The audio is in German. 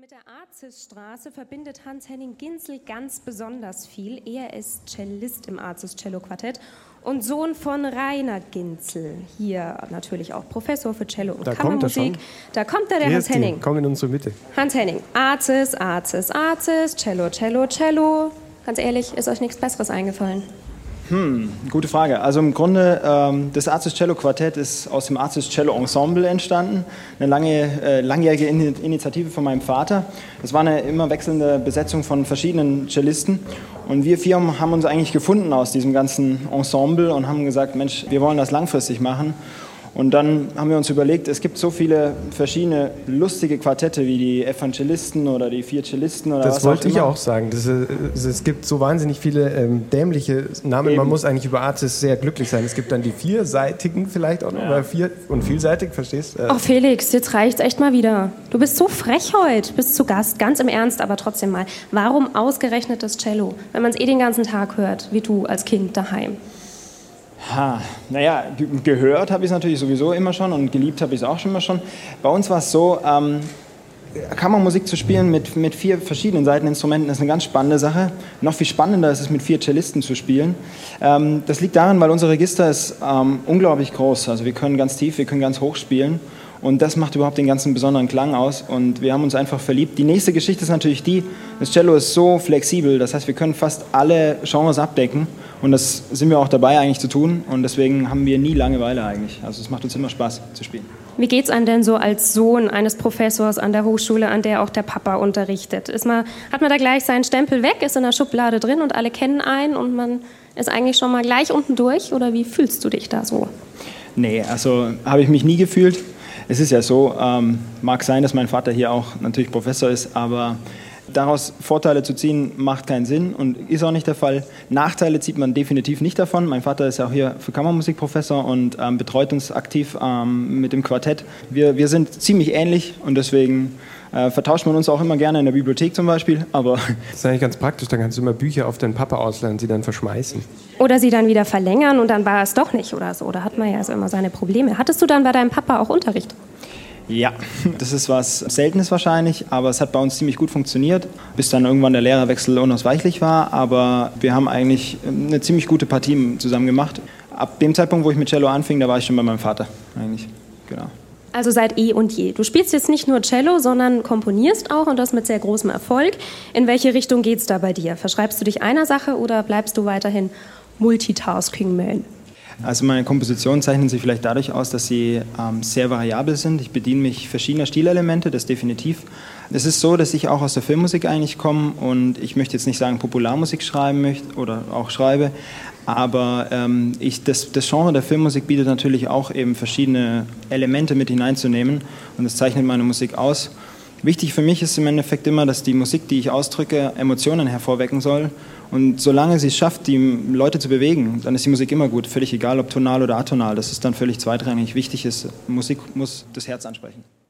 Mit der Arzisstraße verbindet Hans-Henning Ginzel ganz besonders viel. Er ist Cellist im Arzis-Cello-Quartett und Sohn von Rainer Ginzel. Hier natürlich auch Professor für Cello und Kammermusik. Da kommt er, der Hans-Henning. Komm in unsere Mitte. Hans-Henning, Arzis, Arzis, Arzis, Cello, Cello, Cello. Ganz ehrlich, ist euch nichts Besseres eingefallen? Gute Frage. Also im Grunde, das Arzis-Cello-Quartett ist aus dem Arzis-Cello-Ensemble entstanden. Eine langjährige Initiative von meinem Vater. Das war eine immer wechselnde Besetzung von verschiedenen Cellisten. Und wir vier haben uns eigentlich gefunden aus diesem ganzen Ensemble und haben gesagt, Mensch, wir wollen das langfristig machen. Und dann haben wir uns überlegt, es gibt so viele verschiedene lustige Quartette wie die Evangelisten oder die vier Cellisten oder was auch immer. Das wollte ich auch sagen. Es gibt so wahnsinnig viele dämliche Namen. Man muss eigentlich über Arzis sehr glücklich sein. Es gibt dann die vierseitigen vielleicht auch noch, oder vier und vielseitig, verstehst du? Oh Felix, jetzt reicht's echt mal wieder. Du bist so frech heute, bist zu Gast, ganz im Ernst, aber trotzdem mal. Warum ausgerechnet das Cello, wenn man es den ganzen Tag hört, wie du als Kind daheim? Naja, gehört habe ich es natürlich sowieso immer schon und geliebt habe ich es auch schon immer schon. Bei uns war es so, Kammermusik zu spielen mit vier verschiedenen Saiteninstrumenten ist eine ganz spannende Sache. Noch viel spannender ist es, mit vier Cellisten zu spielen. Das liegt daran, weil unser Register ist unglaublich groß. Also wir können ganz tief, wir können ganz hoch spielen. Und das macht überhaupt den ganzen besonderen Klang aus und wir haben uns einfach verliebt. Die nächste Geschichte ist natürlich das Cello ist so flexibel, das heißt, wir können fast alle Genres abdecken und das sind wir auch dabei eigentlich zu tun und deswegen haben wir nie Langeweile eigentlich. Also es macht uns immer Spaß zu spielen. Wie geht's einem denn so als Sohn eines Professors an der Hochschule, an der auch der Papa unterrichtet? Hat man da gleich seinen Stempel weg, ist in der Schublade drin und alle kennen einen und man ist eigentlich schon mal gleich unten durch oder wie fühlst du dich da so? Nee, also habe ich mich nie gefühlt. Es ist ja so, mag sein, dass mein Vater hier auch natürlich Professor ist, aber daraus Vorteile zu ziehen, macht keinen Sinn und ist auch nicht der Fall. Nachteile zieht man definitiv nicht davon. Mein Vater ist ja auch hier für Kammermusik Professor und betreut uns aktiv mit dem Quartett. Wir sind ziemlich ähnlich und deswegen vertauscht man uns auch immer gerne in der Bibliothek zum Beispiel. Aber das ist eigentlich ganz praktisch, dann kannst du immer Bücher auf deinen Papa ausleihen, sie dann verschmeißen. Oder sie dann wieder verlängern und dann war es doch nicht oder so. Da hat man ja so immer seine Probleme. Hattest du dann bei deinem Papa auch Unterricht? Ja, das ist was Seltenes wahrscheinlich, aber es hat bei uns ziemlich gut funktioniert, bis dann irgendwann der Lehrerwechsel unausweichlich war. Aber wir haben eigentlich eine ziemlich gute Partie zusammen gemacht. Ab dem Zeitpunkt, wo ich mit Cello anfing, da war ich schon bei meinem Vater eigentlich, genau. Also seit eh und je. Du spielst jetzt nicht nur Cello, sondern komponierst auch und das mit sehr großem Erfolg. In welche Richtung geht's da bei dir? Verschreibst du dich einer Sache oder bleibst du weiterhin Multitasking-Man? Also meine Kompositionen zeichnen sich vielleicht dadurch aus, dass sie sehr variabel sind. Ich bediene mich verschiedener Stilelemente, das definitiv. Es ist so, dass ich auch aus der Filmmusik eigentlich komme und ich möchte jetzt nicht sagen Popularmusik schreiben möchte oder auch schreibe, aber das Genre der Filmmusik bietet natürlich auch eben verschiedene Elemente mit hineinzunehmen und das zeichnet meine Musik aus. Wichtig für mich ist im Endeffekt immer, dass die Musik, die ich ausdrücke, Emotionen hervorwecken soll. Und solange sie es schafft, die Leute zu bewegen, dann ist die Musik immer gut. Völlig egal, ob tonal oder atonal. Das ist dann völlig zweitrangig. Wichtig ist, Musik muss das Herz ansprechen.